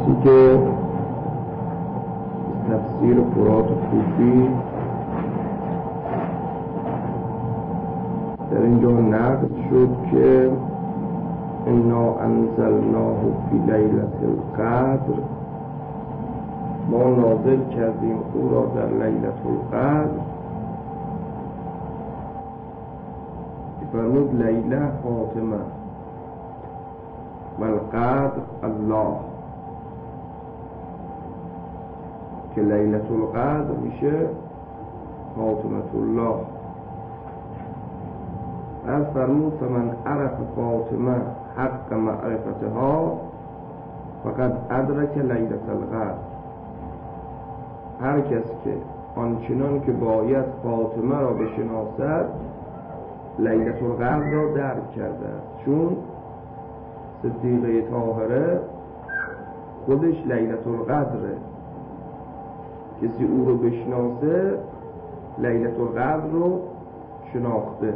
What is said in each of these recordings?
کسی که تفسیر فرات کوفی در اینجا نقل شد که انا انزلناه فی لیلة القدر، ما نازل کردیم او را در لیلة القدر. فرمود لیله فاطمه و القدر الله، که لیلة القدر میشه فاطمة الله. از فرمود فمن عرف فاطمه حق معرفتها فقد ادرک لیلة القدر، هر کس که آنچنان که باید فاطمه را بشناسد لیلة القدر را درک کرده است. چون صدیقه طاهره خودش لیلة القدره، کسی او رو بشناسه لیلة القدر رو شناخته.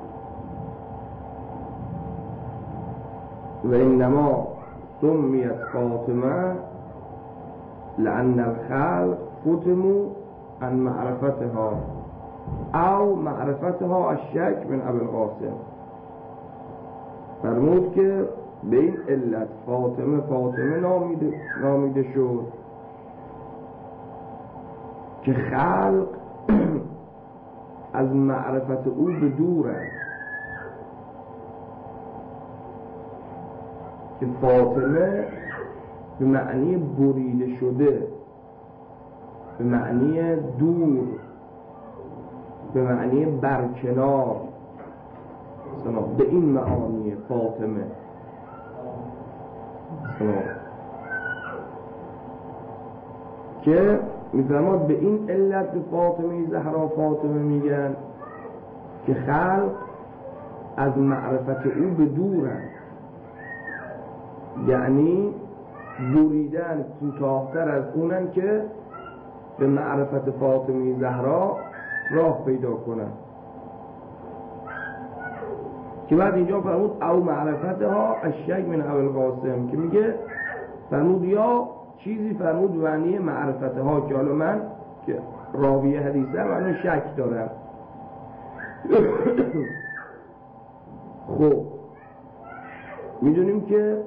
و انما سمیت فاطمه لأن الخلق فتموا عن معرفتها او معرفتها الشک من ابی القاسم. فرمود که به این علت فاطمه نامیده شد که خلق از معرفت او به دورند، که فاطمه به معنی بریده شده، به معنی دور، به معنی برکنار، به این معانی فاطمه. که میفرماد به این علت به فاطمه زهرا فاطمه میگن که خلق از معرفت او به دورند، یعنی بریدن، کوتاه‌تر از اونن که به معرفت فاطمه زهرا راه پیدا کنن. که بعد اینجا فرمود او معرفتها الشک من ابی القاسم، که میگه فرمود یا چیزی فرمود معنی معرفتها، که حالا من که راوی حدیثه منو شک دارم. خب میدونیم که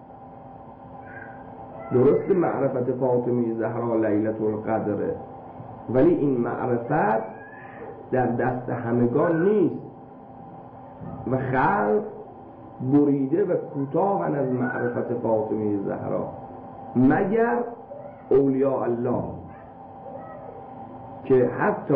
درست معرفت فاطمه زهرا لیلة القدره، ولی این معرفت در دست همگان نیست و خلق بریده و کوتاهن از معرفت فاطمه زهرا مگر اولیاء الله، که حتی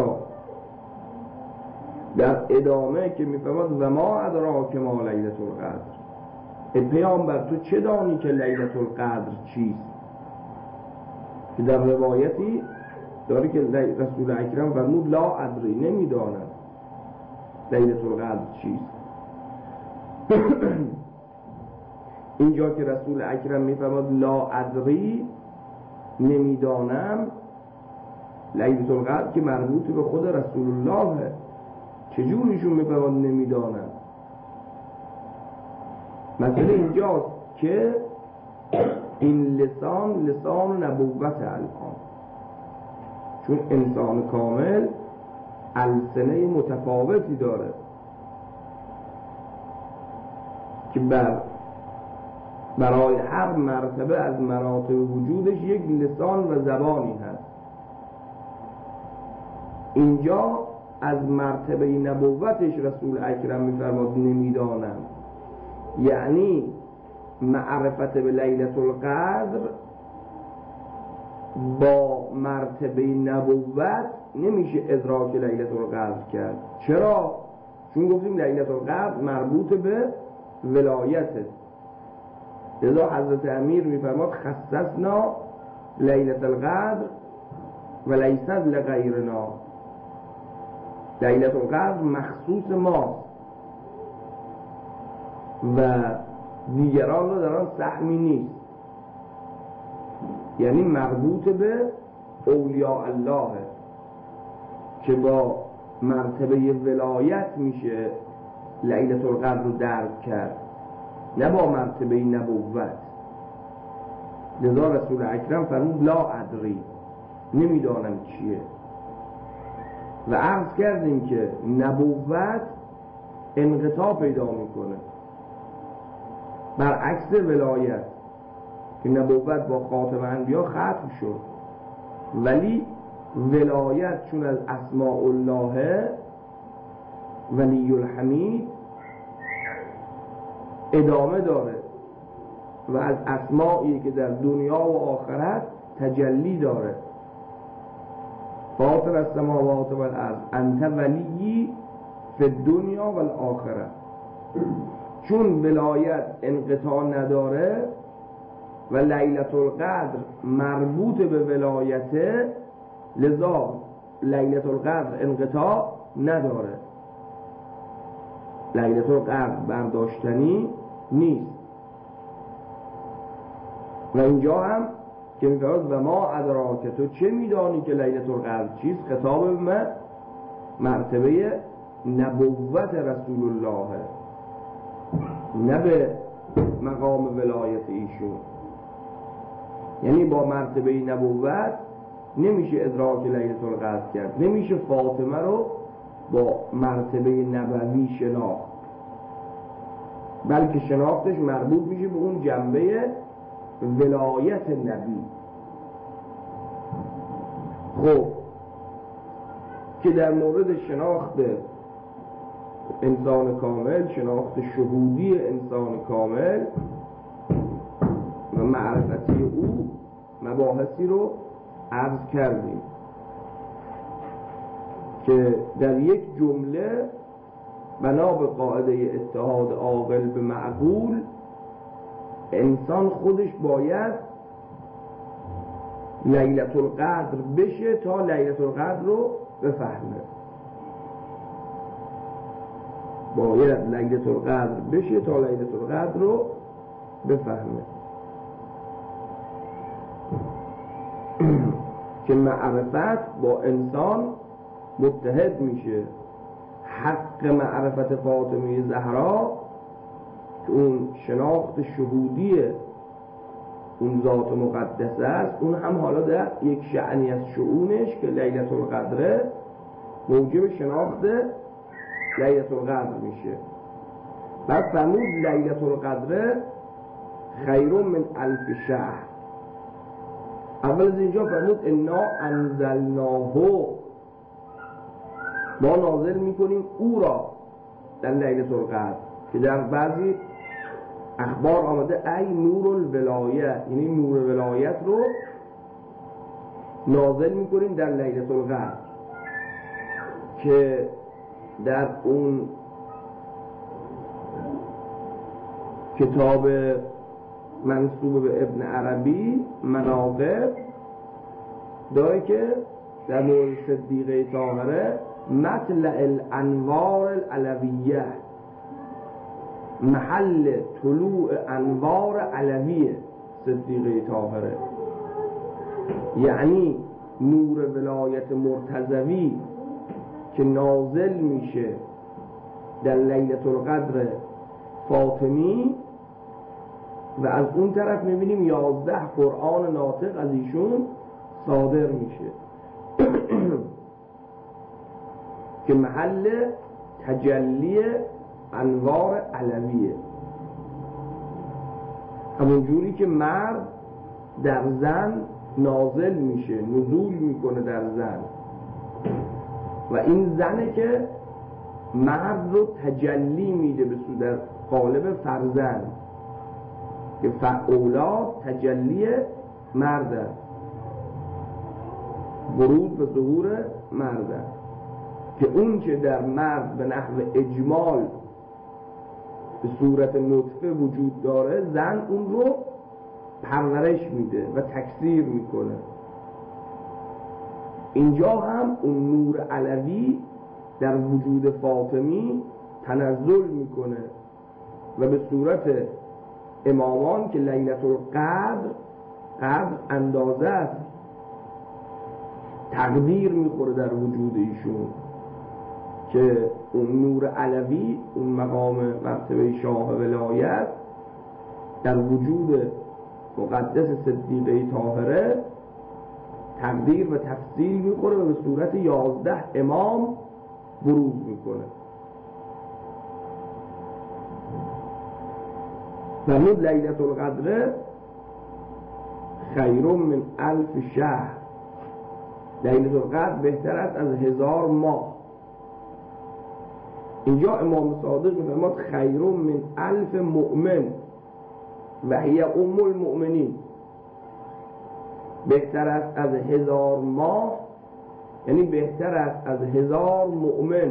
در ادامه که میفرماد و ما ادراک ما لیلة القدر، ای پیامبر تو چه دانی که لیلة القدر چیست؟ که در روایتی داری که رسول اکرم فرمود لا ادری، نمیدانم لیلة القدر چیست. اینجا که رسول اکرم میفرماد لا ادری، نمیدانم، لیلة القدر که مربوط به خود رسول الله، چجور ایشون میفرماد نمیدانم؟ مثلا اینجاست که این لسان نبوت الان، چون انسان کامل السنه متفاوتی داره که برای هر مرتبه از مراتب وجودش یک لسان و زبانی هست. اینجا از مرتبه نبوتش رسول اکرم میفرماد نمیدانم، یعنی معرفت به لیلة القدر با مرتبه نبوت نمیشه ادراک لیلة القدر کرد. چرا؟ چون گفتیم لیلة القدر مربوط به ولایته. لذا حضرت امیر میفرماد خصصنا لیلة القدر و لیست لغیرنا، لیلة القدر مخصوص ما و دیگران رو در آن سهمی نیست، یعنی مربوط به اولیاء الله که با مرتبه ولایت میشه لیلة القدر رو درک کرد، نه با مرتبه نبوت. لذا رسول اکرم فرمود لا ادری، نمیدانم چیه. و عرض کردیم که نبوت انقطاع پیدا میکنه برعکس ولایت که نبوت با خاتم انبیا ختم شد، ولی ولایت چون از اسماء الله ولی الحمید ادامه داره و از اسمایی که در دنیا و آخرت تجلی داره. فاطر السماوات والارض انت ولی فی الدنیا والآخره. چون ولایت انقطاع نداره و لیلة القدر مربوط به ولایته، لذا لیلة القدر انقطاع نداره، لیلة القدر برداشتنی نیست. و اینجا هم که میفرماید و ما ادراک، تو چه میدانی که لیلة القدر چیست، خطاب به مرتبه نبوت رسول الله، نه به مقام ولایت ایشون. یعنی با مرتبه نبوت نمیشه ادراک لیلة القدر کرد، نمیشه فاطمه رو با مرتبه نبوی شناخت، بلکه شناختش مربوط میشه به اون جنبه ولایت نبی. خب که در مورد شناخت انسان کامل، شناخت شهودی انسان کامل و معرفتی او مباحثی رو عرض کردیم که در یک جمله بنا به قاعده اتحاد عاقل به معقول، انسان خودش باید لیلة القدر بشه تا لیلة القدر رو بفهمه، باید لیلة القدر بشه تا لیلة القدر رو بفهمه. که معرفت با انسان متحد میشه. حق معرفت فاطمه زهرا که اون شناخت شهودی اون ذات مقدسه است، اون هم حالا در یک شأنی از شؤونش که لیلة القدر موجب شناخت لیلة القدر میشه. بعد فرمود لیلة القدر خیر من الف شهر. اول از اینجا فرمود انا انزلناه، ما نازل میکنیم او را در لیلة القدر، که در بعضی اخبار آمده ای نور الولایه، یعنی نور ولایت رو نازل میکنیم در لیلة القدر، که در اون کتاب منسوب به ابن عربی مناقب داره که در مورد صدیقه طاهره مطلع الانوار العلویه، محل طلوع انوار علویه صدیقه طاهره، یعنی نور ولایت مرتضوی که نازل میشه در لیلة القدر فاطمی، و از اون طرف میبینیم 11 قرآن ناطق از ایشون صادر میشه که محل تجلی انوار علویه. همون جوری که مرد در زن نازل میشه، نزول میکنه در زن، و این زنه که مرد رو تجلی میده به در قالب فرزند، که اولاد تجلی مرد، ورود به ظهور مرد، که اون که در مرد به نحو اجمال به صورت نطفه وجود داره، زن اون رو پرورش میده و تکثیر میکنه. اینجا هم اون نور علوی در وجود فاطمی تنزل میکنه و به صورت امامان که لیلة القدر قدر اندازه است تقدیر میخوره در وجود ایشون، که اون نور علوی، اون مقام مرتبه شاه ولایت در وجود مقدس صدیقه طاهره تقدیر و تفصیل میکنه و به صورت 11 امام بروز میکنه. فرمود لیلة القدر خیر من 1000 شهر. لیلة القدر بهتر است از 1000 ماه. اینجا امام صادق میفرماد خیر من 1000 مؤمن و هی ام المؤمنین. بهتر است از 1000 ماه، یعنی بهتر است از 1000 مؤمن،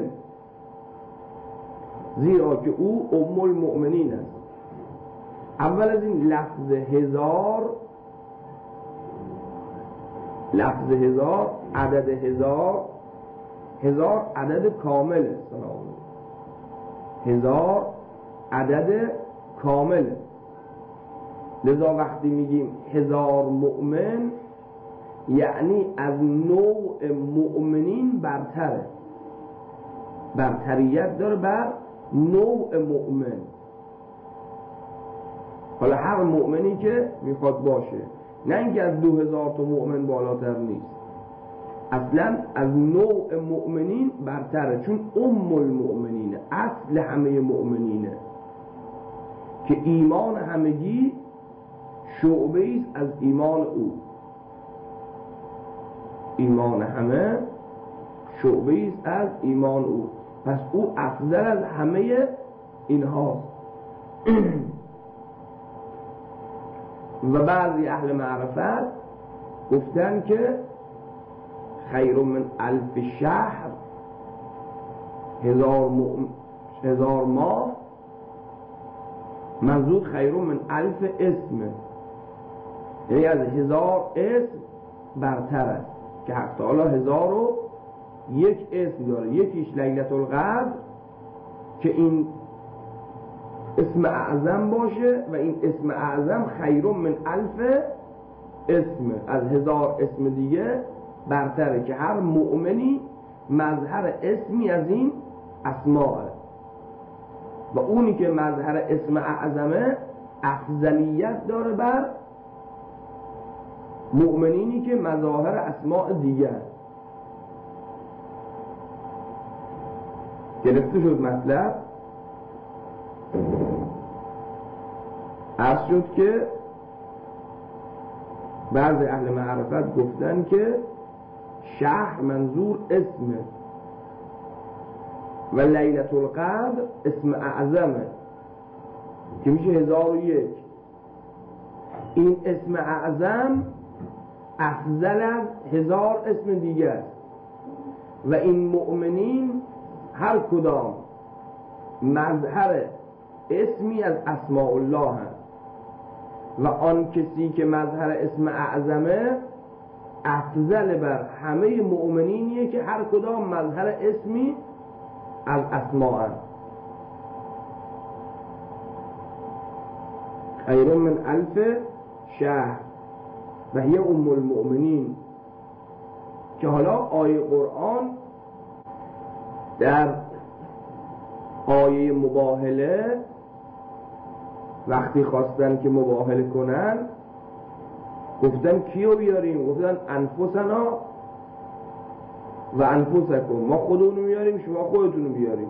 زیرا که او ام المؤمنین است. اول از این لفظ 1000 عدد 1000 عدد کامله. 1000 عدد کامله. لذا وقتی میگیم 1000 مؤمن یعنی از نوع مؤمنین برتره، برتریت داره بر نوع مؤمن. حالا هر مؤمنی که میخواد باشه، نه اینکه از 2000 تا مؤمن بالاتر نیست، اصلا از نوع مؤمنین برتره، چون ام المؤمنینه، اصل همه مؤمنینه که ایمان همگی شعبه است از ایمان او. ایمان همه شعبه است از ایمان او، پس او افضل از همه اینها. و بعضی اهل معرفت گفتن که خیر من 1000 شهر، 1000 ماه، منظور خیر من 1000 اسم، یعنی از 1000 اسم برتر است که حق تعالی 1001 اسم داره. یکیش لیلة القدر که این اسم اعظم باشه و این اسم اعظم خیر من 1000 اسم، از 1000 اسم دیگه برتره که هر مؤمنی مظهر اسمی از این اسماء و اونی که مظهر اسم اعظمه افضلیت داره بر مؤمنینی که مظاهر اسماء دیگه. گرفته شد مطلب؟ عرض شد که بعض اهل معرفت گفتن که شهر منظور اسمه و لیلة القدر اسم اعظمه که میشه 1001. این اسم اعظم افضل از 1000 اسم دیگه است و این مؤمنین هر کدام مظهر اسمی از اسماء الله هست و آن کسی که مظهر اسم اعظمه افضل بر همه مؤمنینیه که هر کدام مظهر اسمی از اسماء هست. خیر من 1000 شهر و هی ام المؤمنین، که حالا آیه قرآن در آیه مباهله وقتی خواستن که مباهله کنن گفتن کیو بیاریم؟ گفتن انفسنا و انفسکم، ما خودمونو میاریم شما خودتونو بیاریم.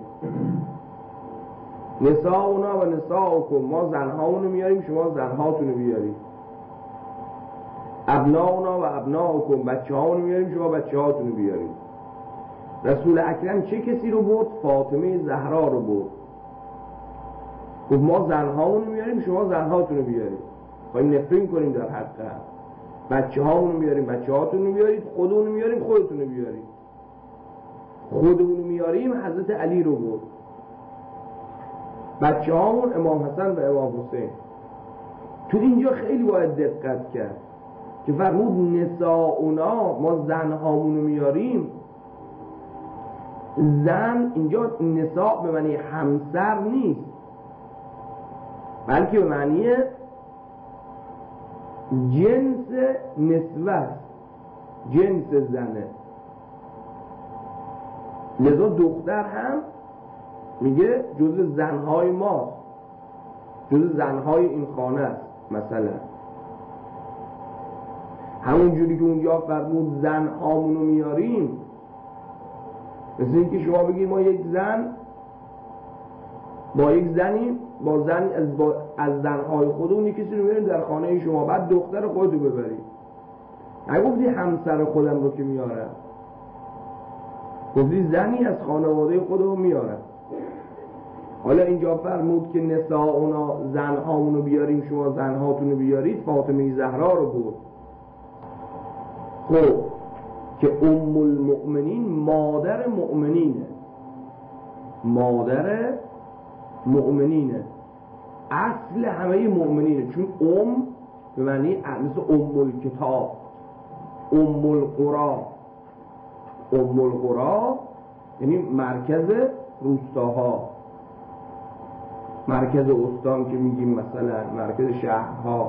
نساؤنا و نساؤکم، ما زنهامونو میاریم شما زنهاتونو بیاریم. ابناؤنا و ابناؤکم، بچه هامونو میاریم شما بچه هاتونو بیاریم. رسول اکرم چه کسی رو برد؟ فاطمه زهرا رو برد. گفت ما زنهامونو میاریم شما زنهاتونو بیاریم، خواهیم نفرین کنیم در حق هم. بچه هامونو میاریم بچه هاتونو بیارید، خودمونو میاریم خودتونو بیاریم. خودمونو میاریم حضرت علی رو برد، بچه هامون امام حسن و امام حسین. تو اینجا خیلی باید دقت کرد که فرمود نساؤنا، ما زنهامونو میاریم. زن اینجا نساء به معنی همسر نیست، بلکه به معنی جنس نسوه، جنس زنه. لذا دختر هم میگه جز زنهای ما، جز زنهای این خانه است مثلا. همون جوری که اونجا فرمود زن هامونو میاریم، مثل این که شما بگید ما یک زن با یک زنی با زن از زنهای خودمون کسی رو میاریم در خانه شما، بعد دختر خودتو ببرید. نگفتی همسر خودم رو که میارم، گفتی زنی از خانواده خودمون میارم. حالا اینجا فرمود که نساؤنا زنهامونو بیاریم، شما زنهاتونو بیارید، فاطمه زهرا رو برد. خب که ام المؤمنین مادر مؤمنینه، مادر مؤمنینه، اصل همه مؤمنینه، چون به معنی مثل ام الکتاب، ام القرى، ام القرى یعنی مرکز روستاها، مرکز استان که میگیم مثلا مرکز شهرها،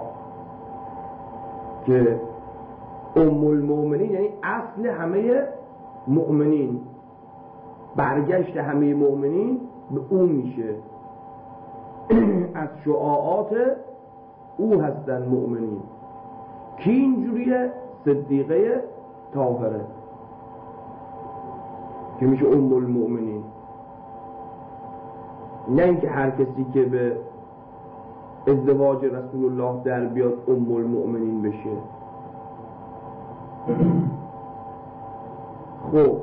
که ام المؤمنین یعنی اصل همه مؤمنین، برگشت همه مؤمنین به او میشه. از شعاعات او هستن مؤمنین. کی اینجوریه؟ صدیقه طاهره که میشه ام المؤمنین. نه اینکه هر کسی که به ازدواج رسول الله در بیاد ام المؤمنین بشه. خب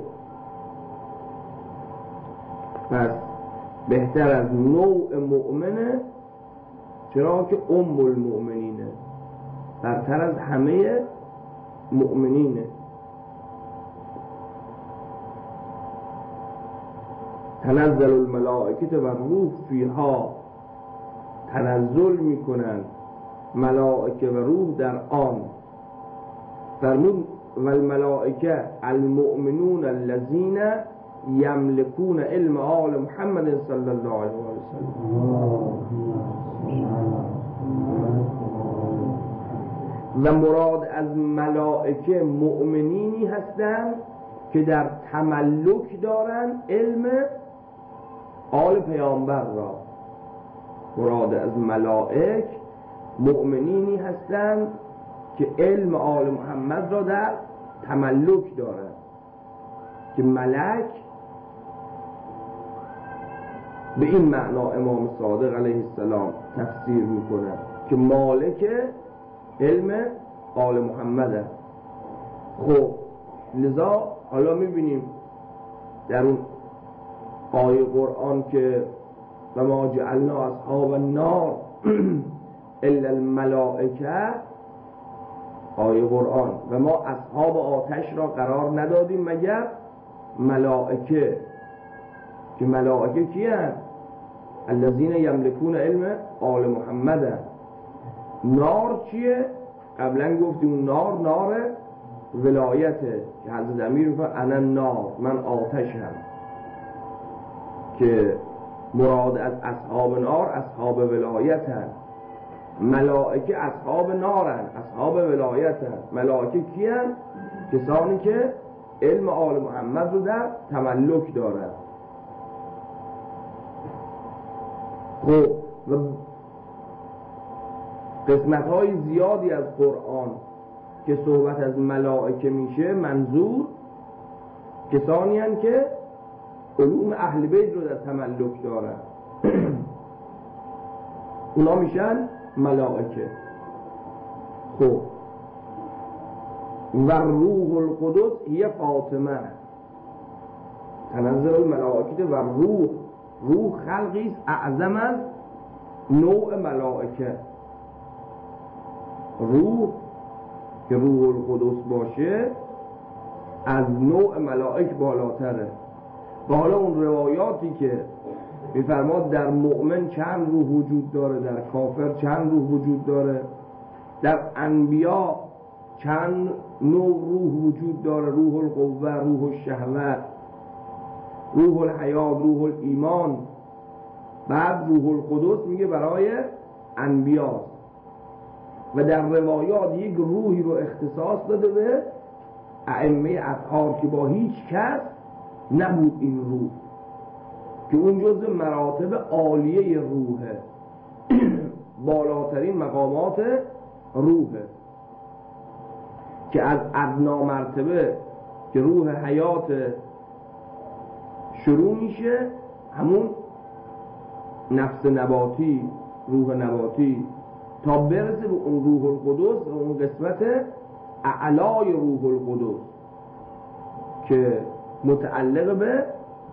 پس بهتر از نوع مؤمنه، چرا که ام المؤمنینه، برتر از همه مؤمنینه. تنزل الملائکه و روح فیها، تنزل میکنن ملائکه و روح در آن. فرمود و الملائکه المؤمنون الذین یملکون علم آل محمد صلی الله علیه و سلم. و مراد از ملائکه مؤمنینی هستند که در تملک دارن علم آل پیامبر را. مراد از ملائک مؤمنینی هستند که علم آل محمد را در تملک دارند، که ملک به این معنا امام صادق علیه السلام تفسیر میکنه که مالک علم آل محمد است. خب لذا حالا میبینیم در اون آیه قرآن که و ما جعلنا اصحاب النار الا الملائکه، آیه قرآن و ما اصحاب آتش را قرار ندادیم مگر ملائکه، که ملائکه کیه؟ الذین یملکون علم آل محمد. نار چیه؟ قبلا گفتیم اون نار ولایته که حضرت امیر میگه انا نار، من آتشم، که مراد از اصحاب نار اصحاب ولایتن. ملائکه اصحاب نارن، اصحاب ولایتن. ملائکه کیان؟ کسانی که علم آل محمد رو در تملک دارن. خب و قسمت های زیادی از قرآن که صحبت از ملائکه میشه، منظور کسانی هستند که علوم اهل بیت رو در تملک دارن. اونا میشن ملائکه. خب و روح القدس هی فاطمه، تنزل الملائکه و روح خلقی است اعظم از نوع ملائکه. روح که روح القدس باشه از نوع ملائک بالاتره. و حالا اون روایاتی که میفرماد در مؤمن چند روح وجود داره، در کافر چند روح وجود داره، در انبیا چند نوع روح وجود داره، روح القوه، روح الشهوت، روح الحیات، روح الایمان. بعد روح القدس میگه برای انبیا. و در روایات یک روحی رو اختصاص داده به ائمه اطهار که با هیچ کس نبود این روح، که اون جزء مراتب عالیه روحه، بالاترین مقامات روحه. که از ادنا مرتبه که روح حیات شروع میشه، همون نفس نباتی، روح نباتی، تا برسه به اون روح القدس، اون قسمت اعلای روح القدس که متعلق به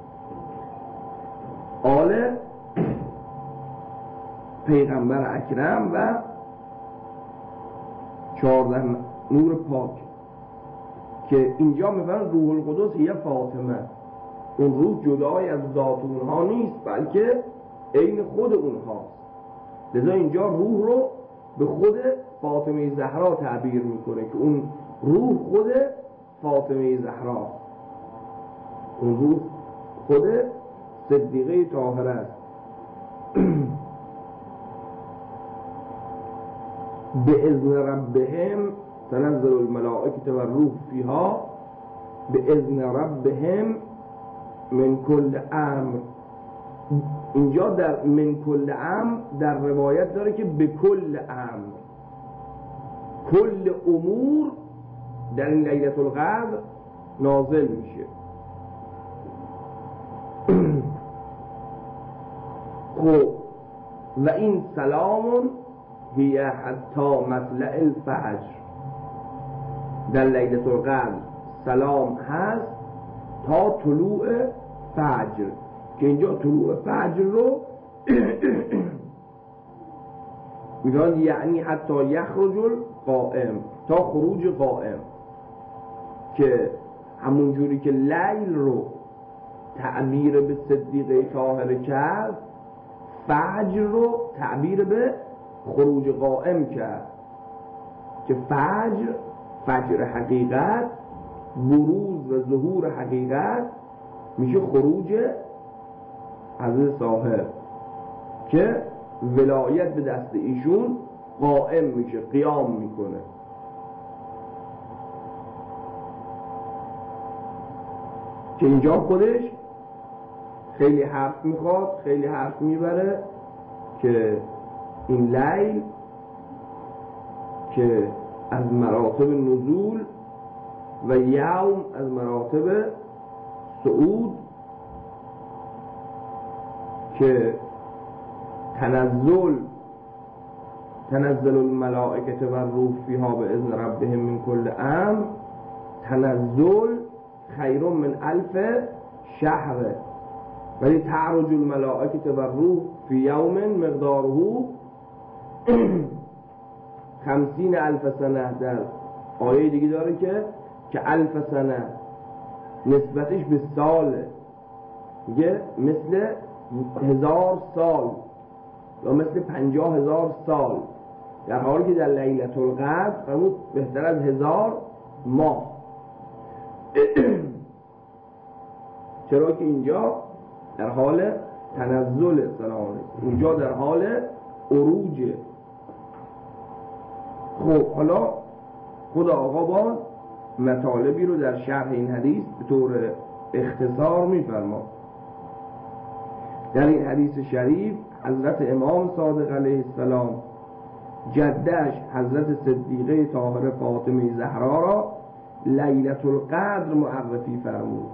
آل پیغمبر اکرم و 14 نور پاک، که اینجا میفرن روح القدس یه فاطمه، اون روح جدای از ذات اونها نیست بلکه عین خود اونهاست. لذا اینجا روح رو به خود فاطمه زهرا تعبیر میکنه که اون روح خود فاطمه زهرا، اون روح خود صدیقه طاهره است. به اذن ربهم تنزل الملائکه و روح فیها به اذن ربهم من کل امر. اینجا در من کل امر در روایت داره که به کل امر، کل امور در این لیلة القدر نازل میشه. خب و این سلام هی حتی مطلع الفجر، در لیلة القدر سلام هست تا طلوع فجر، که اینجا طلوع فجر رو میگن یعنی حتی یخرج القائم، تا خروج قائم، که همون جوری که لیل رو تعبیر به صدیقه طاهره کرد، فجر رو تعبیر به خروج قائم کرد، که فجر حقیقت، بروز و ظهور حقیقت میشه خروج حضرت صاحب که ولایت به دست ایشون قائم میشه، قیام میکنه. که اینجا خودش خیلی حرف میخواد، خیلی حرف میبره که این لیل که از مراتب نزول و یوم از مراتب صعود، که تنزل الملائکه و روح فیها به اذن ربهم من کل امر، تنزل خیر من الف شهر، ولی تعرج الملائکه و روح فی یوم مقداره 50,000 سنه. در آیه دیگه داره که 1000 سنه نسبتش به ساله، میگه مثل 1000 سال یا مثل 50,000 سال، در حالی که در لیلة القدر فرمود بهتر از 1000 ماه. چرا که اینجا در حال تنزل سلامه، اونجا در حال عروجه. خب حالا خدا آقا باز مطالبی رو در شرح این حدیث به طور اختصار میفرما. در این حدیث شریف حضرت امام صادق علیه السلام جدش حضرت صدیقه طاهره فاطمه زهرا را لیلة القدر معرفی فرمود.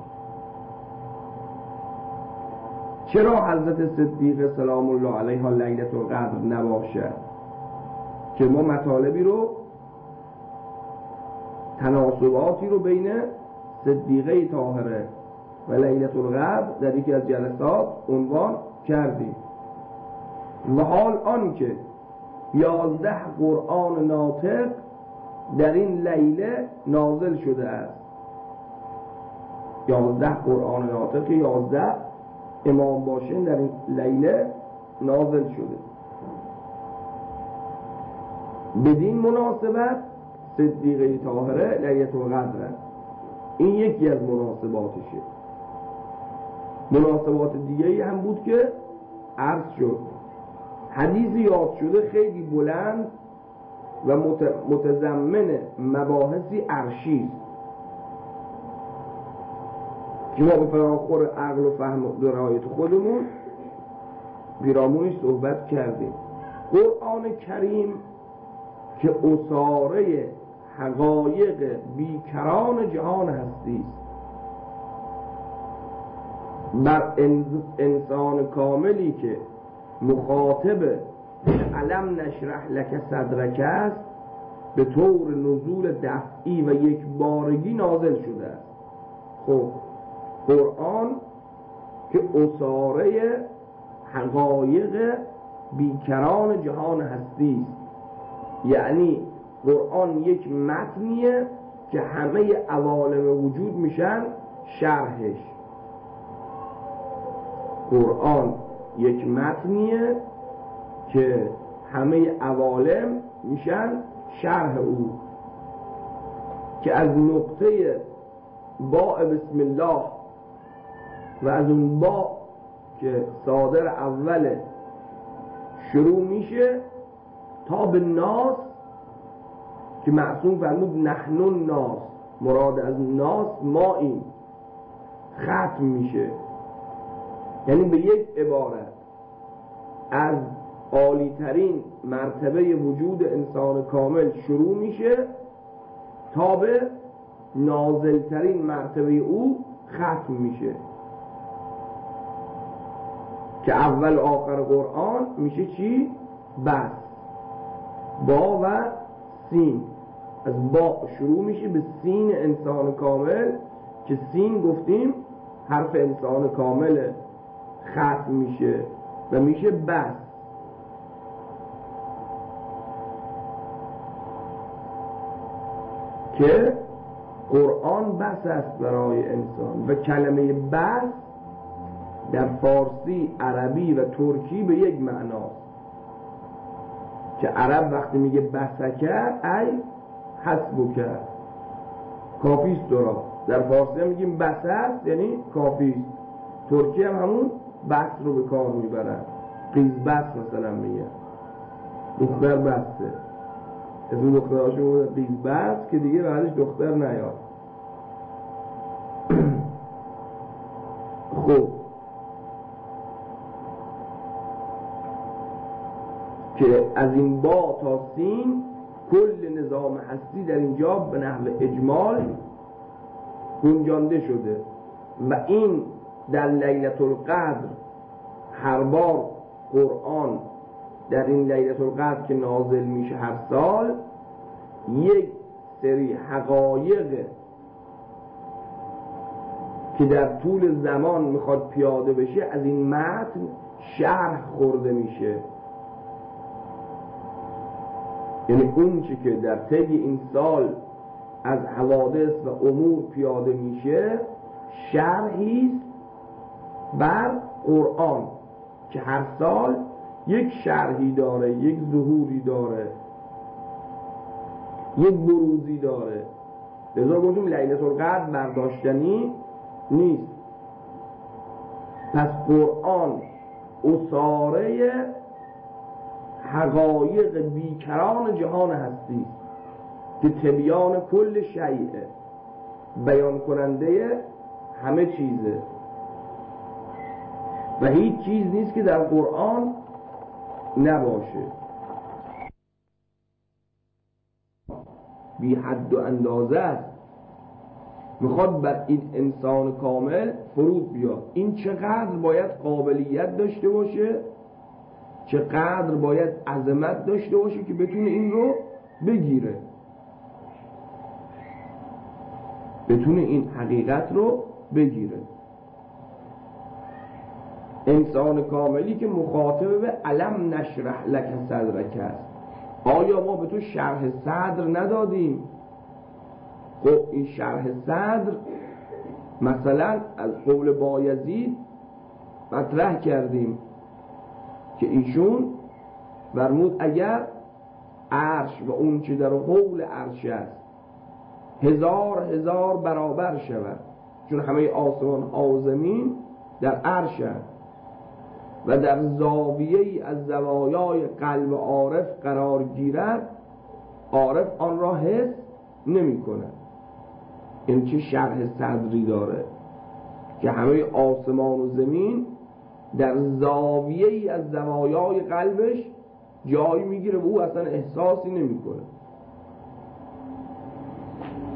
چرا حضرت صدیقه سلام الله علیها لیلة القدر نباشد؟ که ما مطالبی رو، تناسباتی رو بین صدیقه طاهره و لیلة القدر در یکی از جلسات عنوان کردیم. و حال آن که 11 قرآن ناطق در این لیله نازل شده است، 11 قرآن ناطق، 11 امام باشن در این لیله نازل شده. بدین مناسبت صدیقه طاهره لیلة القدر است. این یکی از مناسباتشه. مناسبات دیگه‌ای هم بود که عرض شد. حدیث یاد شده خیلی بلند و متضمن مباحثی عرشی است که ما به فراخور عقل و فهم و درایت خودمون پیرامونش صحبت کردیم. قرآن کریم که اساره حقایق بیکران جهان هستی است. بر انسان کاملی که مخاطب علم نشرح لک صدرک است به طور نزول دفعی و یک بارگی نازل شده است. خب قرآن که اساره حقایق بیکران جهان هستی است، یعنی قرآن یک متنیه که همه عوالم وجود میشن شرحش. قرآن یک متنیه که همه عوالم میشن شرح او، که از نقطه باء بسم الله و از اون باء که صادر اوله شروع میشه تا به ناس که معصوم فرمود نحن الناس، مراد از ناس ما این، ختم میشه. یعنی به یک عبارت از عالی ترین مرتبه وجود انسان کامل شروع میشه تا به نازل ترین مرتبه او ختم میشه، که اول آخر قرآن میشه چی؟ بس، با و سین. از با شروع میشه به سین انسان کامل، که سین گفتیم حرف انسان کامل، ختم میشه و میشه بس. که قرآن بس است برای انسان. و کلمه بس در فارسی، عربی و ترکی به یک معناست، که عرب وقتی میگه بسکه ای حسبکه، کافیست درا. در فارسی هم میگیم بس است یعنی کافیست. ترکی هم همون بس رو به کار میبرن، قیز بس مثلا میگه دختر بسته، اسم دخترهاشون بوده قیز بس که دیگه بعدش دختر نیاد. خب که از این با تا سین کل نظام هستی در اینجا به نحو اجمال گنجانده شده، و این در لیلة القدر هر بار قرآن در این لیلة القدر که نازل میشه هر سال یک سری حقایق که در طول زمان میخواد پیاده بشه از این متن شرح خورده میشه. یعنی اون چی که در طی این سال از حوادث و امور پیاده میشه شرحی بر قرآن، که هر سال یک شرحی داره، یک ظهوری داره، یک بروزی داره. لذا گفتیم لیلة القدر برداشتنی نیست. پس قرآن اساره حقایق بیکران جهان هستی که تبیان کل شیء، بیان کننده همه چیزه، و هیچ چیز نیست که در قرآن نباشه. بی حد و اندازه است، میخواد بر این انسان کامل فرود بیاد. این چقدر باید قابلیت داشته باشه، چقدر باید عظمت داشته باشه که بتونه این رو بگیره، بتونه این حقیقت رو بگیره. انسان کاملی که مخاطب به علم نشرح لک صدرک است. آیا ما به تو شرح صدر ندادیم؟ خب این شرح صدر مثلا از قول بایزید مطرح کردیم که ایشون فرمود اگر عرش و اون چه در حول عرش است هزار برابر شود، چون همه آسمان ها و زمین در عرش است و در زاویه از زوایای قلب عارف قرار گیرد، عارف آن را حس نمی کند. این چه شرح صدری داره که همه آسمان و زمین در زاویه از زوایای قلبش جای میگیره و او اصلا احساسی نمی کنه.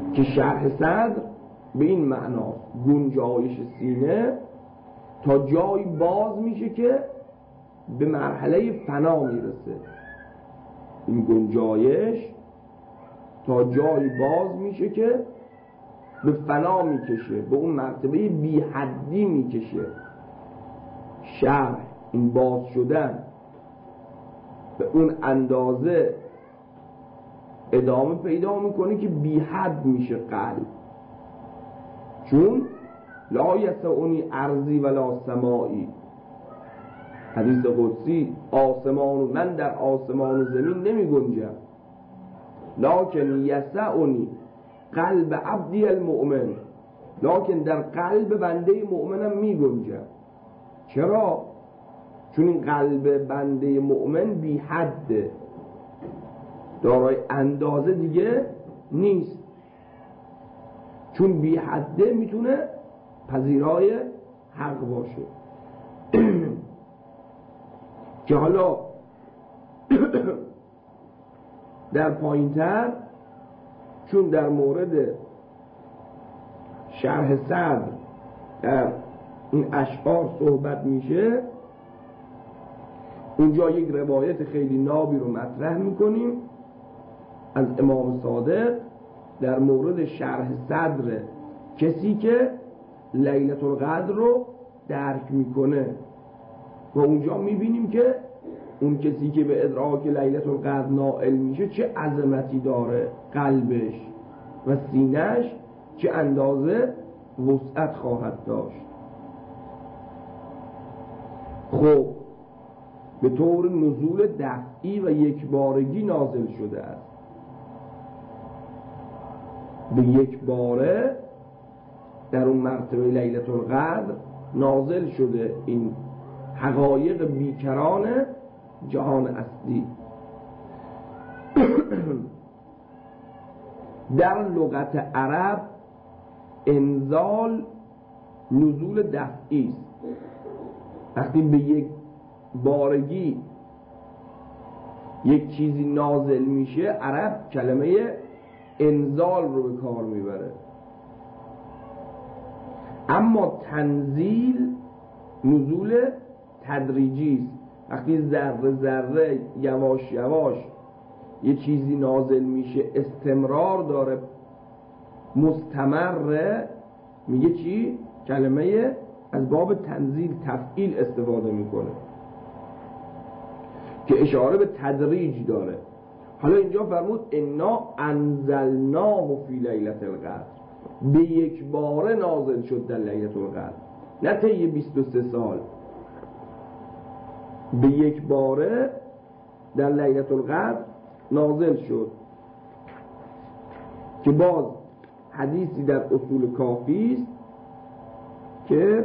که شرح صدر به این معنا گنجایش سینه تا جایی باز میشه که به مرحله فنا میرسه. این گنجایش تا جایی باز میشه که به فنا میکشه، به اون مرتبه بی حدی میکشه. شرح این باز شدن به اون اندازه ادامه پیدا میکنه که بی حد میشه قلب. چون لا یسعنی ارضی ولا سمائی، حدیث قدسی، آسمان من در آسمان و زمین نمی گنجم، لکن یسعنی قلب عبدی المؤمن، لکن در قلب بنده مؤمنم می گنجم. چرا؟ چون این قلب بنده مؤمن بی حده، دارای اندازه دیگه نیست. چون بی حده میتونه پذیرای حق باشه. که حالا در پایین‌تر چون در مورد شرح صدر در این اشعار صحبت میشه، اونجا یک روایت خیلی نابی رو مطرح میکنیم از امام صادق در مورد شرح صدر کسی که لیلة القدر رو درک میکنه. و اونجا میبینیم که اون کسی که به ادراک لیلة القدر نائل میشه چه عظمتی داره، قلبش و سینه‌اش چه اندازه وسعت خواهد داشت. خب به طور نزول دفعی و یکبارگی نازل شده است. به یک باره در اون مرتبه لیلة القدر نازل شده این حقایق بیکران جهان اصلی. در لغت عرب انزال نزول دفعی است. وقتی به یک بارگی یک چیزی نازل میشه، عرب کلمه انزال رو به کار میبره. اما تنزیل نزول تدریجی است. وقتی ذره ذره یواش یواش یه چیزی نازل میشه، استمرار داره، مستمره، میگه چی؟ کلمه از باب تنزیل تفعیل استفاده میکنه که اشاره به تدریج داره. حالا اینجا فرمود انا انزلناه فی لیلة القدر، به یک باره نازل شد در لیلة القدر، نه طی 23 سال، به یک باره در لیلة القدر نازل شد. که باز حدیثی در اصول کافی است که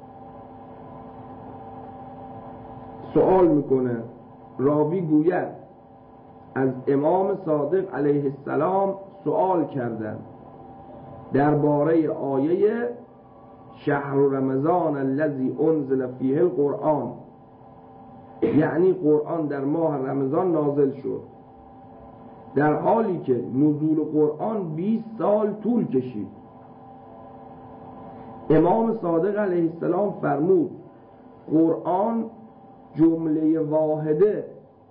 سوال میکنه، راوی گوید از امام صادق علیه السلام سوال کردند درباره آیه شهر رمضان الذی انزل فیه القرآن، یعنی قرآن در ماه رمضان نازل شد، در حالی که نزول قرآن 20 سال طول کشید. امام صادق علیه السلام فرمود قرآن جمله واحده،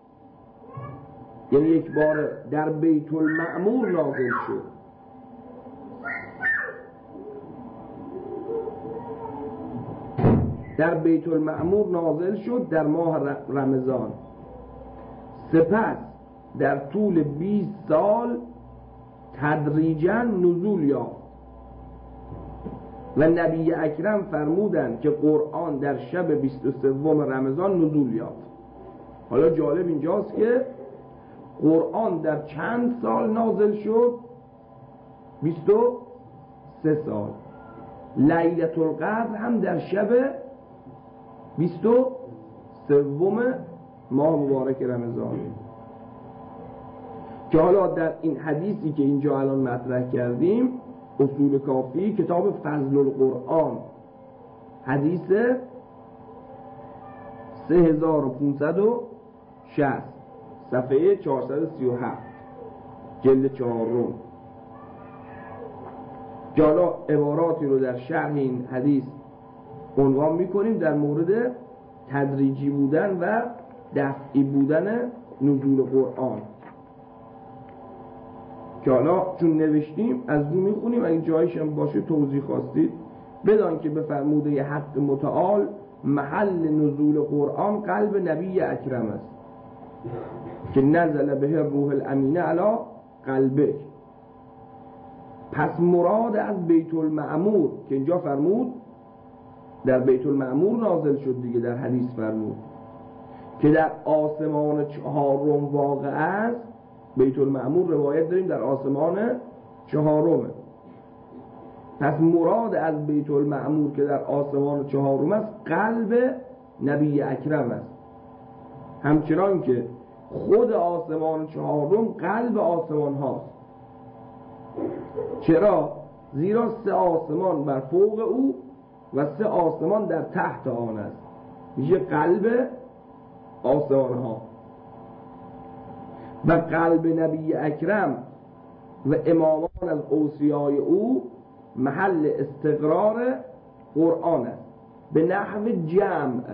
یعنی یک بار در بیت المعمور نازل شد. در بیت المعمور نازل شد در ماه رمضان، سپس در طول 20 سال تدریجاً نزول یافت. و نبی اکرم فرمودند که قرآن در شب 23 رمضان نزول یافت. حالا جالب اینجاست که قرآن در چند سال نازل شد؟ 23 سال. لیلة القدر هم در شب 23 ماه مبارک رمضان. که حالا در این حدیثی که اینجا الان مطرح کردیم، اصول کافی، کتاب فضل القرآن، حدیث 3560 صفحه 437 جلد 4، که حالا عباراتی رو در شرح این حدیث عنوان میکنیم در مورد تدریجی بودن و دفعی بودن نزول قرآن، که حالا چون نوشتیم از رو میخونیم، اگه جایش هم باشه توضیح خواستید بدان که به فرموده حق متعال محل نزول قرآن قلب نبی اکرم است که نزل به روح الامینه علی قلبه. پس مراد از بیت المعمور که اینجا فرمود در بیت المعمور نازل شد دیگه، در حدیث فرمود که در آسمان چهارم واقع است. بیت المعمور روایت داریم در آسمان چهارمه. پس مراد از بیت المعمور که در آسمان چهارم است قلب نبی اکرم است، همچنان که خود آسمان چهارم قلب آسمان هاست. چرا؟ زیرا 3 آسمان بر فوق او و 3 آسمان در تحت آن است، میشه قلب آسمان ها. و قلب نبی اکرم و امامان از اوصیای او محل استقرار قرآن است به نحو جمع،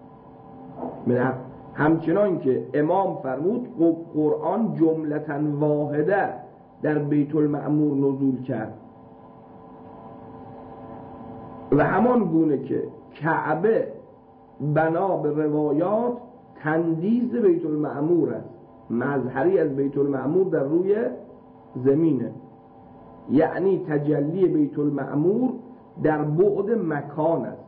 همچنان که امام فرمود قرآن جملةً واحده در بیت المعمور نزول کرد. و همان گونه که کعبه بنا به روایات تندیس بیت المعمور است، مظهری از بیت المعمور در روی زمینه، یعنی تجلی بیت المعمور در بعد مکان است.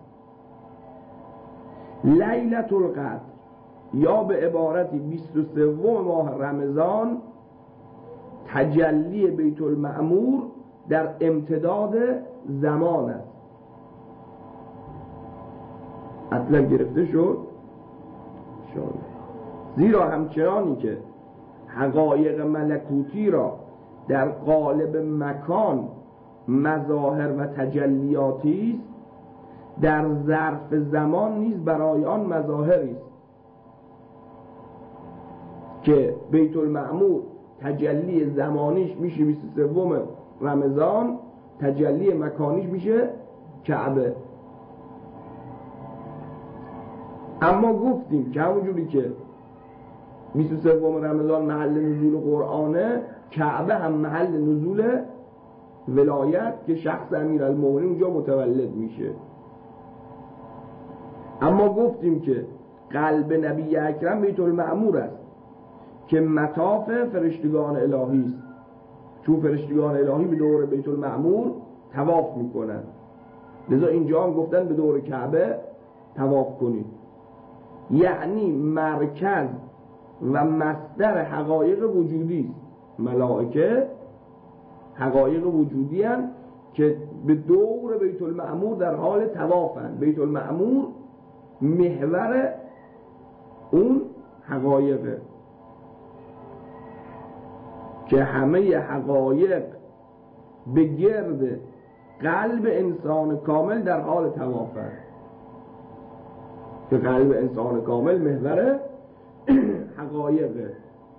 لیلة القدر یا به عبارتی 23 ماه رمضان تجلی بیت المعمور در امتداد زمان است. اصلا گرفته شد؟ زیرا همچنانی که حقایق ملکوتی را در قالب مکان مظاهر و تجلیاتی است، در ظرف زمان نیز برای آن مظاهری است که بیت المعمور تجلی زمانیش میشه 23 رمضان، تجلی مکانیش میشه کعبه. اما گفتیم که همونجوری که 23 رمضان محل نزول قرآنه، کعبه هم محل نزول ولایت که شخص امیرالمومنین اونجا متولد میشه. اما گفتیم که قلب نبی اکرم بیت المعمور است که مطاف فرشتگان الهی است، چون فرشتگان الهی به دور بیت المعمور طواف میکنن، لذا اینجا هم گفتن به دور کعبه طواف کنید، یعنی مرکز و مصدر حقایق وجودی است. ملائکه حقایق وجودی هستند که به دور بیت المعمور در حال طوافند. بیت المعمور محور اون حقایقه که همه حقایق به گرد قلب انسان کامل در حال طوافند، که قلب انسان کامل محور حقایقه.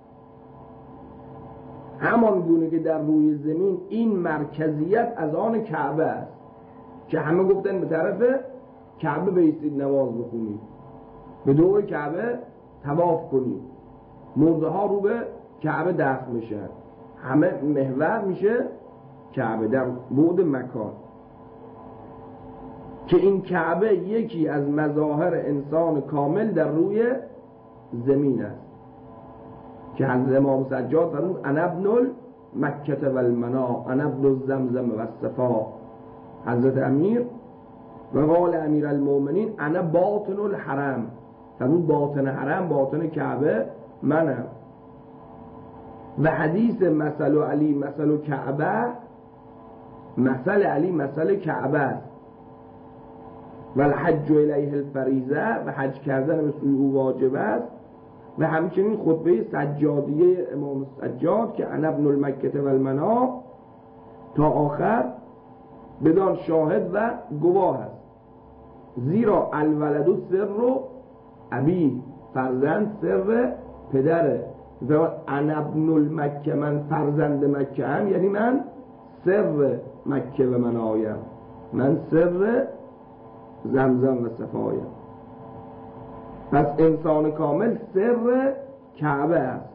همان گونه که در روی زمین این مرکزیت از آن کعبه است که همه گفتن به طرف کعبه بایستید نماز بخونید، به دور کعبه طواف کنید، مرده ها رو به کعبه دفن میشن، همه محور میشه کعبه در بعد مکان، که این کعبه یکی از مظاهر انسان کامل در روی زمین است که حضرت امام سجاد فرمود انا ابن المکه و المنا انا ابن الزمزم و الصفا. حضرت امیر و قال امیرالمومنین انا باطن الحرم، فرمود باطن حرم، باطن کعبه منم. و حدیث مثل علی مثل کعبه، مثل علی مثل کعبه است و الحج الیه الفریضه، و حج کردن به سوی او واجب است. و همچنین خطبه سجادیه امام سجاد که انا ابن المکه و المنا تا آخر بدان شاهد و گواه است. زیرا الولد سر ابی، فرزند سر پدره، و انا ابن المکه، من فرزند مکه هم، یعنی من سر مکه و من آیم، من سر زمزم و صفایم. پس انسان کامل سر کعبه است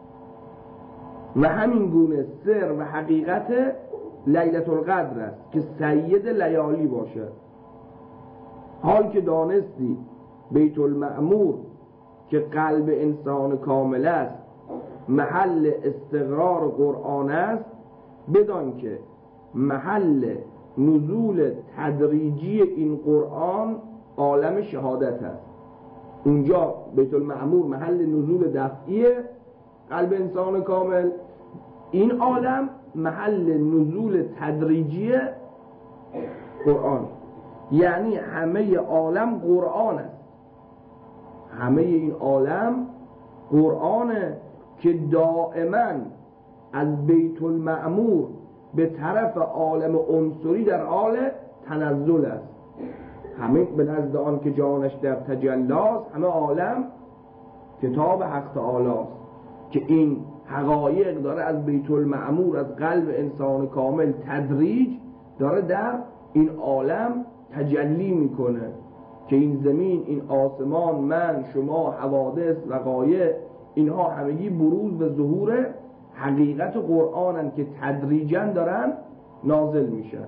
و همین گونه سر و حقیقت لیلة القدر است که سید لیالی باشد. حال که دانستی بیت المعمور که قلب انسان کامل است محل استقرار قرآن است، بدان که محل نزول تدریجی این قرآن عالم شهادت است. اونجا بیت المعمور محل نزول دفعی قلب انسان کامل، این عالم محل نزول تدریجی قرآن. یعنی همه عالم قرآن است، همه این عالم قرآنه که دائما از بیت المعمور به طرف عالم عنصری در حال تنزل است. همه به نزد آن که جانش در تجلاست، همه عالم کتاب حق تعالی است که این حقایق داره از بیت المعمور، از قلب انسان کامل تدریج داره در این عالم تجلی میکنه که این زمین، این آسمان، من، شما، حوادث، وقایع، اینها همگی بروز و ظهور حقیقت قرآنن که تدریجاً دارن نازل میشن.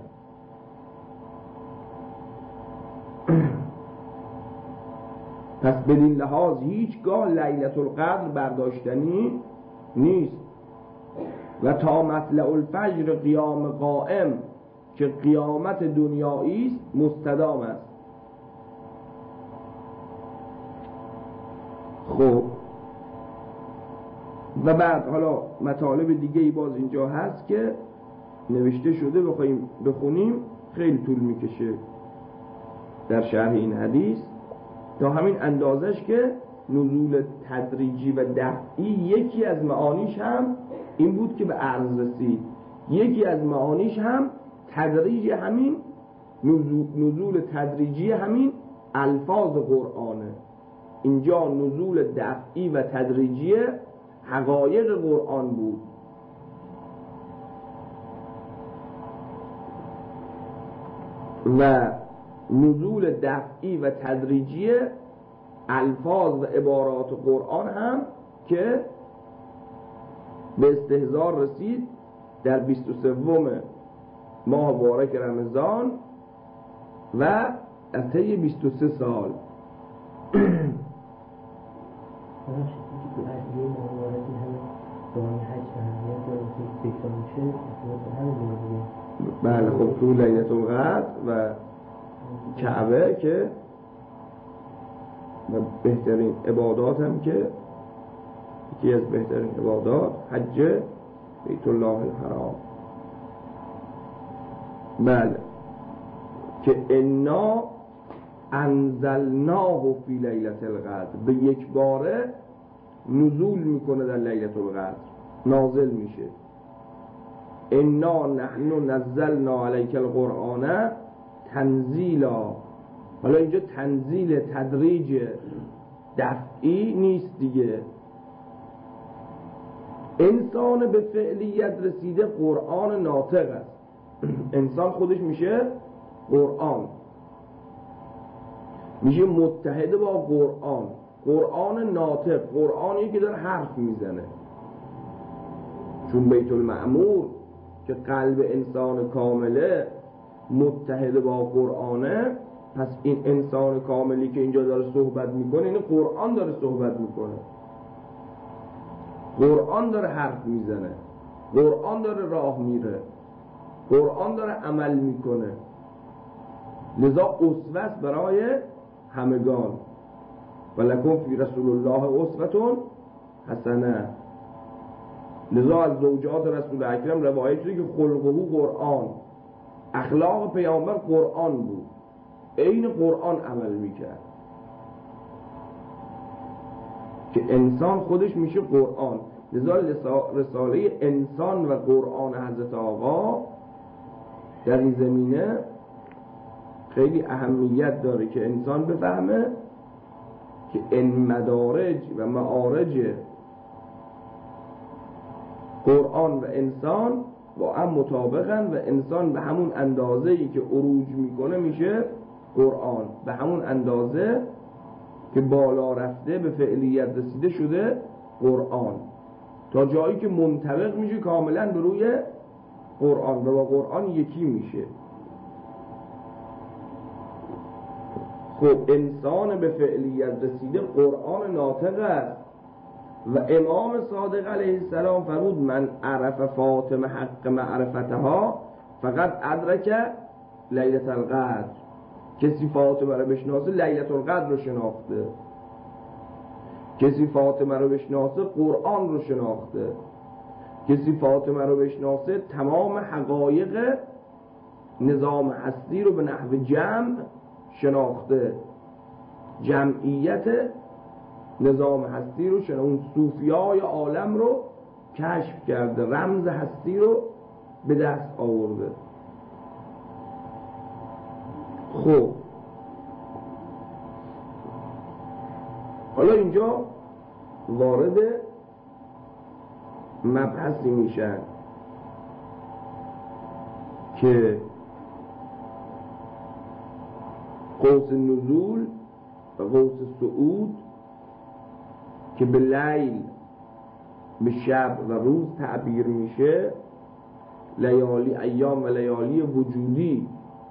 پس بدین لحاظ هیچگاه لیلة القدر برداشتنی نیست. و تا مطلع الفجر قیام قائم که قیامت دنیایی است مستدام است. خب و بعد حالا مطالب دیگه ای باز اینجا هست که نوشته شده، بخوایم بخونیم خیلی طول میکشه در شرح این حدیث، تا همین اندازش که نزول تدریجی و دفعی یکی از معانیش هم این بود که به عرض رسید، یکی از معانیش هم تدریج همین نزول تدریجی همین الفاظ قرآنه. اینجا نزول دفعی و تدریجی حقایق قرآن بود. و نزول دفعی و تدریجی الفاظ و عبارات قرآن هم که به استحضار رسید در 23 ماه مبارک رمضان و از طی 23 سال. بله خب تو لیلة القدر و کعبه که بهترین عبادات هم که یکی از بهترین عبادات حج بیت الله الحرام. بله که انا انزلناه فی لیلة القدر، به یک باره نزول میکنه در لیلة القدر، نازل میشه. انا نحن نزلنا علیک القرآن تنزیلا. حالا اینجا تنزیل تدریج دفعی نیست دیگه. انسان به فعلیت رسیده قرآن ناطق است. انسان خودش میشه قرآن، میشه متحد با قرآن. قرآن ناطق، قرآنی که داره حرف میزنه. چون بیت المعمور که قلب انسان کامله متحد با قرآنه، پس این انسان کاملی که اینجا داره صحبت میکنه، این قرآن داره صحبت میکنه، قرآن داره حرف میزنه، قرآن داره راه میره، قرآن داره عمل میکنه. لذا اسوه برای همگان. ولکم فی رسول الله اسوه حسنه. لذا از زوجات رسول اکرم روایت شده که خلقه قرآن، اخلاق پیامبر قرآن بود، عین قرآن عمل میکرد. که انسان خودش میشه قرآن. لذا رساله انسان و قرآن حضرت آقا در این زمینه خیلی اهمیت داره که انسان بفهمه که این مدارج و معارج قرآن و انسان با هم مطابقن و انسان به همون اندازه‌ای که عروج میکنه میشه قرآن، به همون اندازه که بالا رفته به فعلیت رسیده شده قرآن، تا جایی که منطبق میشه کاملا به روی قرآن و با قرآن یکی میشه. خب انسان به فعلیت رسیده قرآن ناطق است و امام صادق علیه السلام فرمود من عرف فاطمه حق معرفتها فقط ادرک لیلة القدر. کسی فاطمه رو بشناسه لیلة القدر رو شناخته، کسی فاطمه رو بشناسه قرآن رو شناخته، کسی فاطمه رو بشناسه تمام حقایق نظام هستی رو به نحو جمع شناخته، جمعیت نظام هستی رو شناخته، اون صوفیای عالم رو کشف کرده، رمز هستی رو به دست آورده. خب حالا اینجا وارد مبحثی میشن که قوس نزول و قوس صعود که به لیل به شب و روز تعبیر میشه، لیالی ایام و لیالی وجودی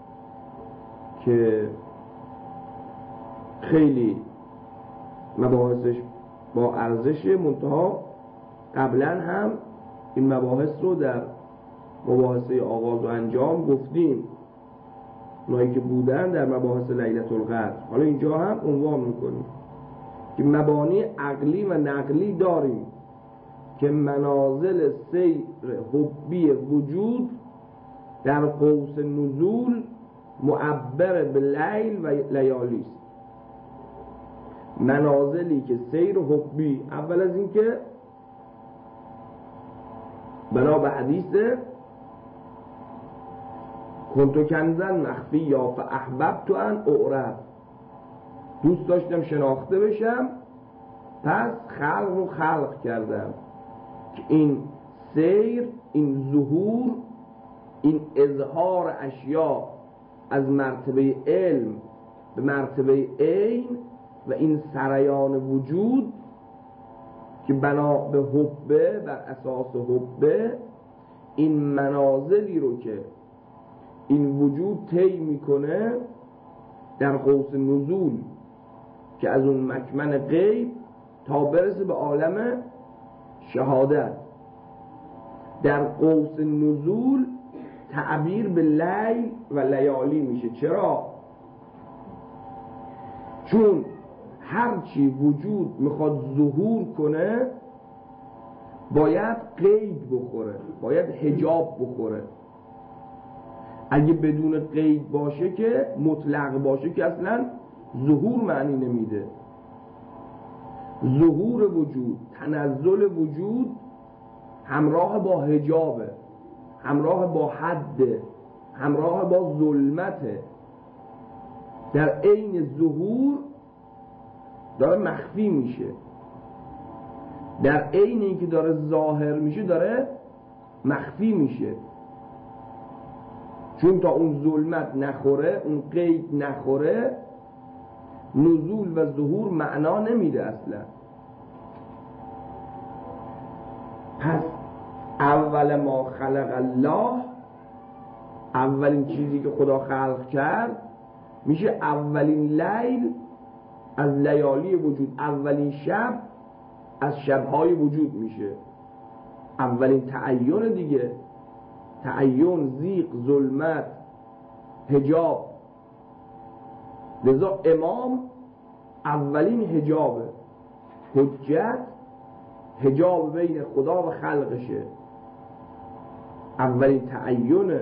که خیلی مباحثش با ارزش، منتها قبلا هم این مباحث رو در مباحثه آغاز و انجام گفتیم، اونایی که بودن در مباحث لیلة القدر. حالا اینجا هم عنوان میکنیم که مبانی عقلی و نقلی داریم که منازل سیر حبی وجود در قوس نزول معبر به لیل و لیالی است. منازلی که سیر حبی، اول از این که بنا به حدیث کنتو کنزن مخفی یا فاحببت ان اعرف، دوست داشتم شناخته بشم پس خلق رو خلق کردم، که این سیر، این ظهور، این اظهار اشیاء از مرتبه علم به مرتبه عین و این سریان وجود که بنا به حبه، بر اساس حبه، این منازلی رو که این وجود طی میکنه در قوس نزول که از اون مکمن غیب تا برسه به عالم شهادت، در قوس نزول تعبیر به لیل و لیالی میشه. چرا؟ چون هرچی وجود میخواد ظهور کنه باید قید بخوره، باید حجاب بخوره. اگه بدون قید باشه که مطلق باشه که اصلا ظهور معنی نمیده. ظهور وجود، تنزل وجود همراه با حجابه، همراه با حد، همراه با ظلمته. در عین ظهور داره مخفی میشه، در عین اینکه داره ظاهر میشه داره مخفی میشه. چون تا اون ظلمت نخوره، اون قید نخوره، نزول و ظهور معنا نمیده اصلا. پس اول ما خلق الله، اولین چیزی که خدا خلق کرد میشه اولین لیل از لیالی وجود، اولین شب از شبهای وجود میشه، اولین تعین دیگه، تعین، ضیق، ظلمت، حجاب. لذا امام اولین حجابه، حجت حجاب بین خدا و خلقشه، اولین تعینه.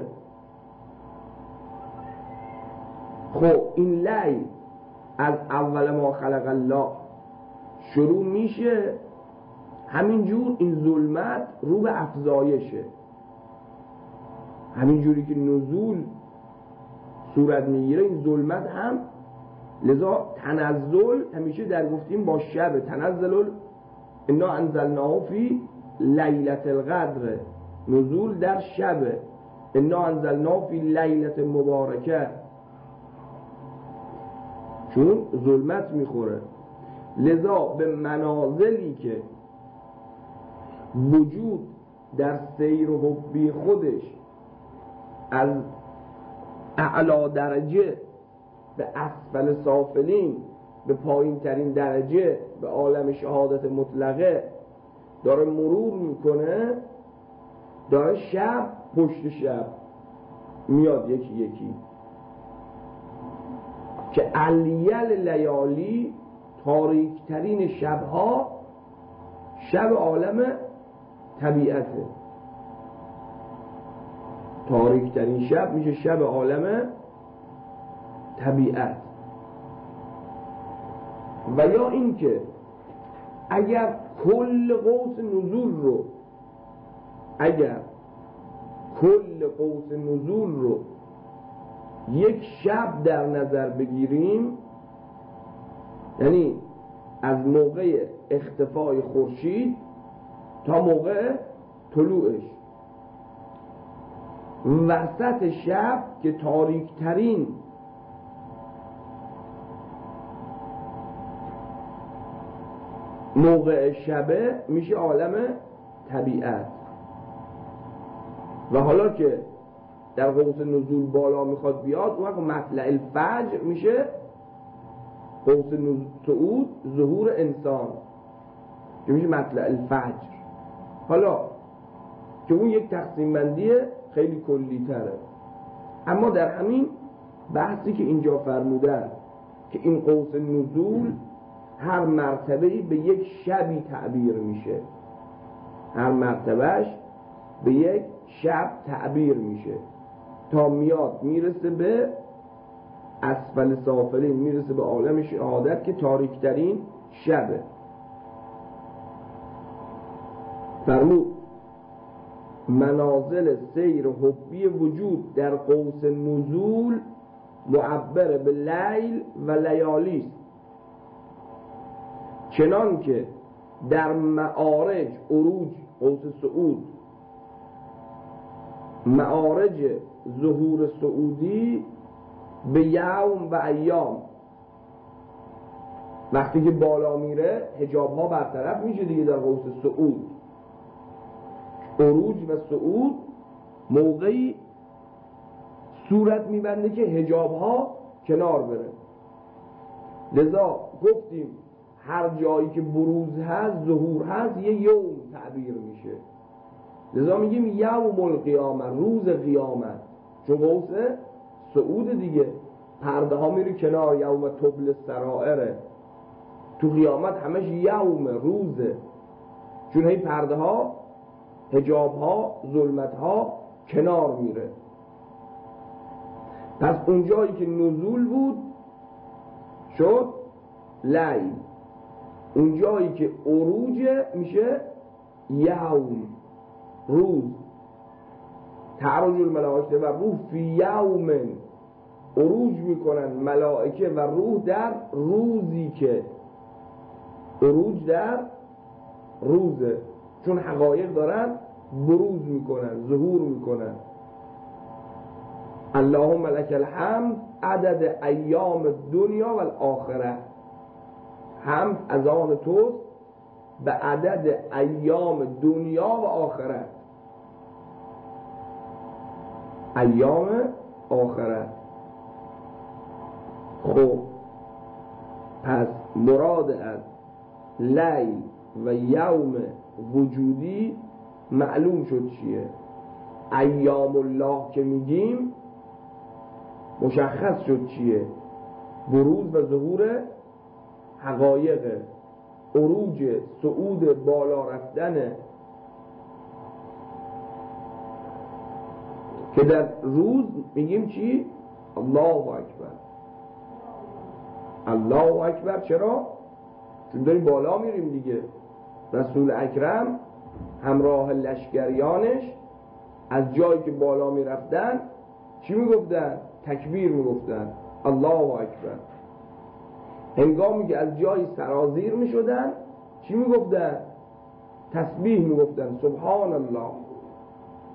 خب این لیل از اول ما خلق الله شروع میشه، همینجور این ظلمت رو به افزایشه، همینجوری که نزول صورت میگیره این ظلمت هم. لذا تنزل همیشه در گفتیم با شب، تنزل انا انزلناه فی لیلة القدر، نزول در شبه. انا انزلنا فی لیلة مبارکه، چون ظلمت میخوره. لذا به منازلی که وجود در سیر و حبی خودش از اعلا درجه به اسفل سافلین، به پایین ترین درجه، به عالم شهادت مطلقه داره مرور میکنه، داره شب پشت شب میاد یکی یکی، که الیل لیالی، تاریکترین شبها شب عالم طبیعته. تاریکترین شب میشه شب عالم طبیعت. و یا اینکه اگر کل قوس نزول رو یک شب در نظر بگیریم، یعنی از موقع اختفای خورشید تا موقع طلوعش، وسط شب که تاریکترین موقع شبه، میشه عالم طبیعت. و حالا که در قوس نزول بالا میخواد بیاد، اون وقت مطلع الفجر میشه قوس صعود ظهور انسان، که میشه مطلع الفجر. حالا که اون یک تقسیم بندی خیلی کلی تره، اما در همین بحثی که اینجا فرمودن که این قوس نزول هر مرتبه‌ای به یک شبی تعبیر میشه، هر مرتبهش به یک شب تعبیر میشه، تا میاد میرسه به اسفل سافلین، میرسه به عالم شهادت که تاریکترین شبه. فرمود منازل سیر حبی وجود در قوس نزول معبر به لیل و لیالی است، چنان که در معارج عروج قوس صعود، معارج ظهور صعودی به یوم و ایام، وقتی که بالا میره حجاب ها برطرف میشه دیگه. در قوس صعود عروج و صعود موقعی صورت میبنده که حجاب ها کنار بره. لذا گفتیم هر جایی که بروز هست، ظهور هست، یه یوم تعبیر میشه. لذا میگیم یوم القیامه، روز قیامت، چون قوس صعود دیگه، پرده ها میره کنار، یوم تبل السرائره. تو قیامت همش یوم، روزه، چون هی پرده ها، حجاب ها، ظلمت ها کنار میره. پس اون جایی که نزول بود شد لیل، اون جایی که عروج میشه یوم، روز. تعرج الملائکه و روح فی یوم، عروج میکنن ملائکه و روح در روزی که، عروج در روزه، چون حقایق دارن بروز میکنن، ظهور میکنن. اللهم لک الحمد عدد ایام دنیا و الاخره، حمد از آن توست به عدد ایام دنیا و آخرت، ایام آخرت. خب پس مراد از لیل و یوم وجودی معلوم شد چیه. ایام الله که میگیم مشخص شد چیه، بروز و ظهور حقایق، عروج، صعود، بالا رفتن. که در روز میگیم چی؟ الله اکبر، الله اکبر. چرا؟ چون داریم بالا میریم دیگه. رسول اکرم همراه لشکریانش از جایی که بالا میرفتن چی میگفتن؟ تکبیر میگفتن، الله اکبر. هنگامی که از جایی سرازیر میشدن چی میگفتن؟ تسبیح میگفتن، سبحان الله.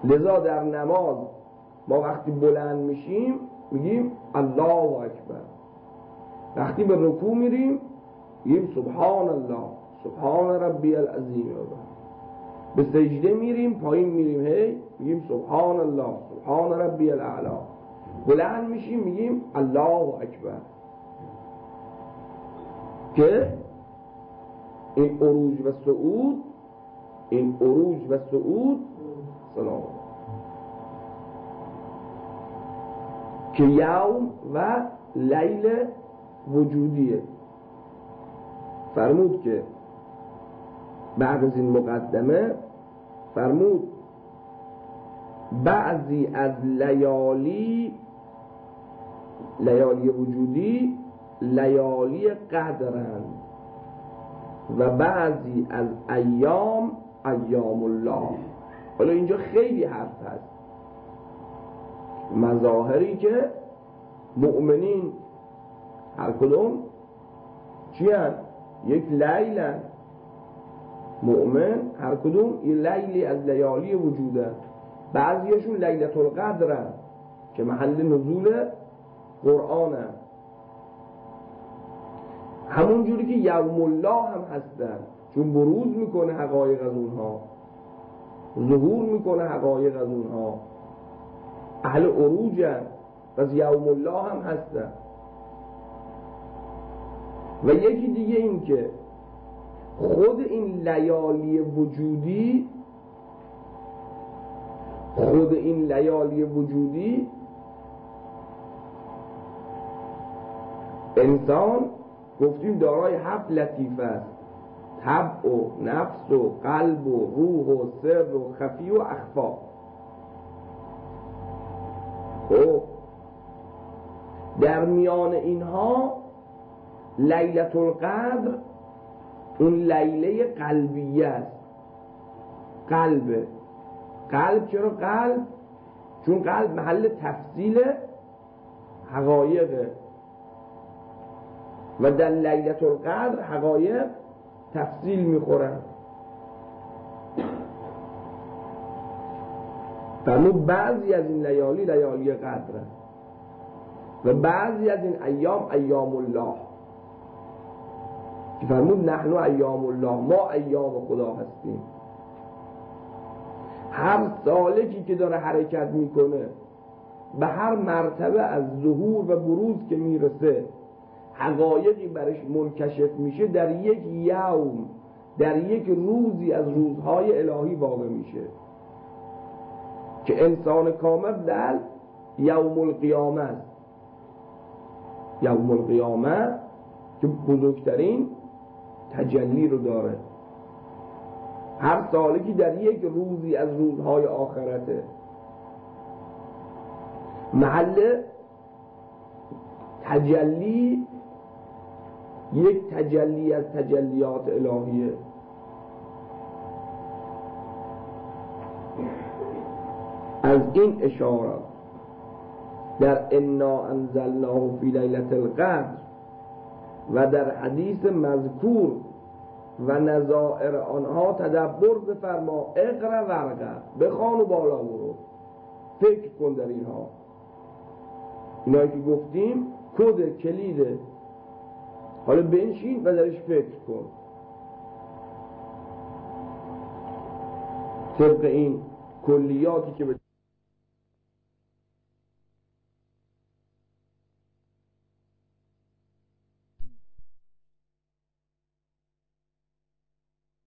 لذا در نماز ما وقتی بلند میشیم میگیم الله اکبر، وقتی به رکوع میریم میگیم سبحان الله سبحان ربی العظیم، به سجده میریم پایین میریم هی میگیم سبحان الله سبحان ربی الاعلی، بلند میشیم میگیم الله اکبر. که این عروج و صعود، این عروج و صعود سلام که یوم و لیل وجودیه. فرمود که بعد از این مقدمه فرمود بعضی از لیالی وجودی لیالی قدرند و بعضی از ایام ایام الله. حالا اینجا خیلی حرف هست، مظاهری که مؤمنین هر کدوم چی هست؟ یک لیل هست. مؤمن هر کدوم یک لیلی از لیالی وجوده، بعضیشون لیلة القدر هست که محل نزول قرآن هست، همون جوری که یوم الله هم هستن چون بروز میکنه حقایق از اونها، ظهور میکنه حقایق از اونها، اهل عروج هست، پس یوم الله هم هستن. و یکی دیگه این که خود این لیالی وجودی انسان گفتیم دارای 7 لطیفه است: طبع و نفس و قلب و روح و سر و خفی و اخفا. خب در میان اینها لیلة القدر اون لیله قلبیه است. قلب چرا قلب؟ چون قلب محل تفصیل حقایقه و در لیلة القدر حقایق تفصیل میخورن. فرمود بعضی از این لیالی لیالی قدره و بعضی از این ایام ایام الله. که فرمود نحن ایام الله، ما ایام خدا هستیم. هر سالکی که داره حرکت میکنه به هر مرتبه از ظهور و بروز که میرسه حقایقی برش منکشف میشه، در یک یوم، در یک روزی از روزهای الهی واقع میشه که انسان کامل در یوم القیامه است. یوم القیامه که بزرگترین تجلی رو داره، هر سالکی در یک روزی از روزهای آخرته، محل تجلی، یک تجلی از تجلیات الهیه. از این اشارات در انا انزلناه فی لیلة القدر و در حدیث مذکور و نظائر آنها تدبر بفرما، اقرا ورقه، بخوان و بالا برو، فکر کن در اینها. اینایی که گفتیم کد کلیده، حالا بنشین و درش فکر کن طبق این کلیاتی که